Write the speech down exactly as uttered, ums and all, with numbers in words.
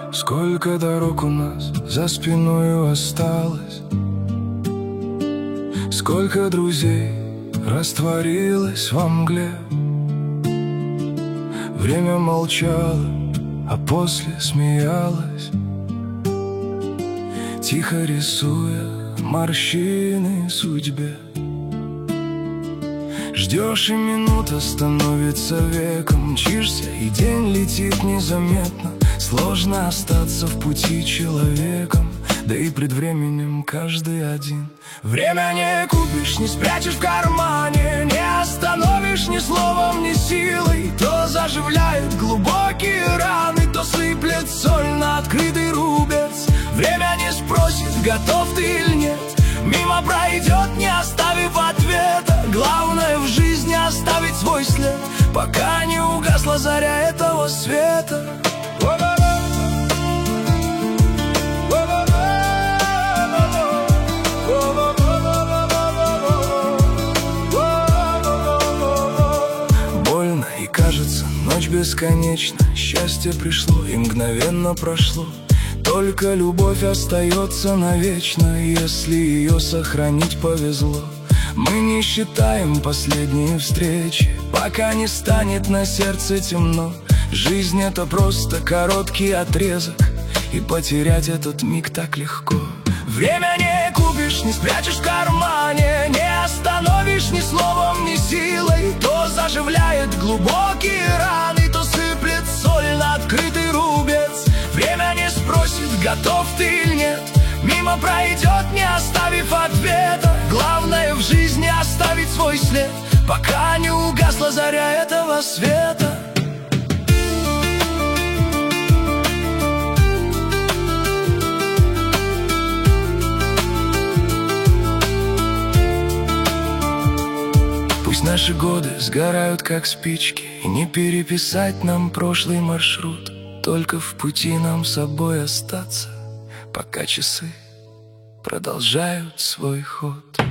Сколько дорог у нас за спиною осталось, сколько друзей растворилось во мгле. Время молчало, а после смеялось, тихо рисуя морщины судьбе. Ждешь, и минута становится веком, мчишься, и день летит незаметно. Сложно остаться в пути человеком, да и пред временем каждый один. Время не купишь, не спрячешь в кармане, не остановишь ни словом, ни силой. То заживляет глубокие раны, то сыплет соль на открытый рубец. Время не спросит, готов ты или нет, мимо пройдет, не оставив ответа. Главное в жизни оставить свой след, пока не угасла заря этого света. Больно и кажется, ночь бесконечна, счастье пришло и мгновенно прошло. Только любовь остается навечно, если ее сохранить повезло. Мы не считаем последние встречи, пока не станет на сердце темно. Жизнь — это просто короткий отрезок, и потерять этот миг так легко. Время не купишь, не спрячешь в кармане, не остановишь ни словом, ни силой. То заживляет глубокие раны, то сыплет соль на открытый рубец. Время не спросит, готов ты или нет, мимо пройдет, не оставив ответа. Главное в жизни оставить свой след, пока не угасла заря этого света. Пусть наши годы сгорают как спички, и не переписать нам прошлый маршрут. Только в пути нам с собой остаться, пока часы продолжают свой ход.